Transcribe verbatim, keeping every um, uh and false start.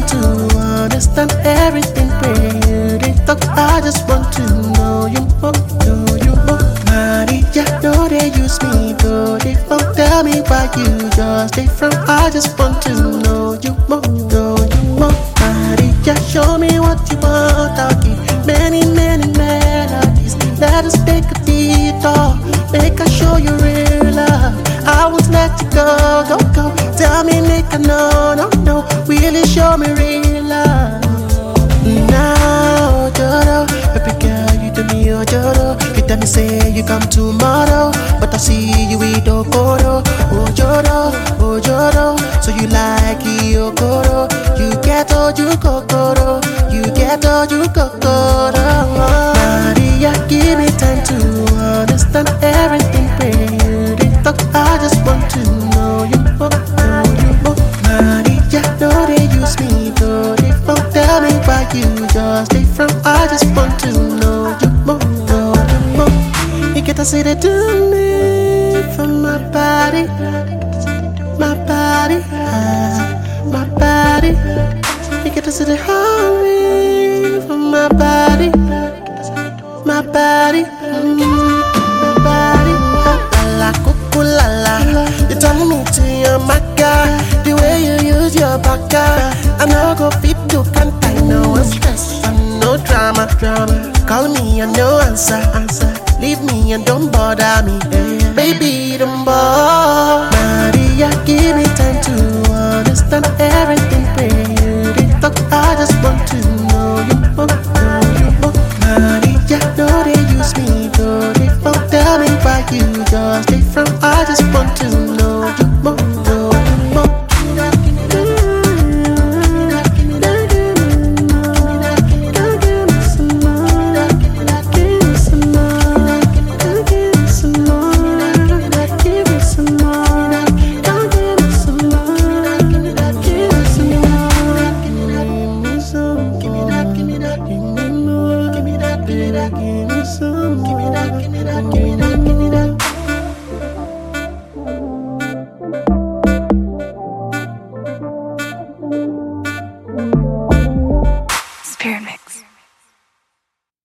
to understand everything, baby. They talk, I just want to know you more, know you more. Maria, know they use me, though they won't tell me why you just different. I just want to know you more, know you more. Maria, show me what you want. I'll give many, many melodies. Let us take a detour, make I show you real love. I won't let you go, go, go. Tell me, make I know, no, no. Really show me real love. Now, Joro, baby girl, you do me, oh Joro. You tell me say you come tomorrow, but I see you with Okoro. Oh Joro, oh Joro. So you like Okoro? You get all you kokoro, you get all you kokoro. Maria, give me time to understand everything, baby. Talk, I just want to know you more, know you more. Maria, know they use me, though they won't tell me why you just different. I just want to know you more, know you more. You get to see they do me for my body, my body, ah, my body. You get to see they hold me for my body, my body, mm, my body. La cuckoo la la, you turn me to your maca. The way you use your baka, I no go fit to can't I no stress, I no drama, drama. Call me and no answer, answer. Leave me and don't bother me, yeah. Baby don't bother. Maria, give me time to understand everything, baby. Talk, I just want to know you more, know you more. Maria, know they use me, though they won't tell me why you just different. I just want to know you more.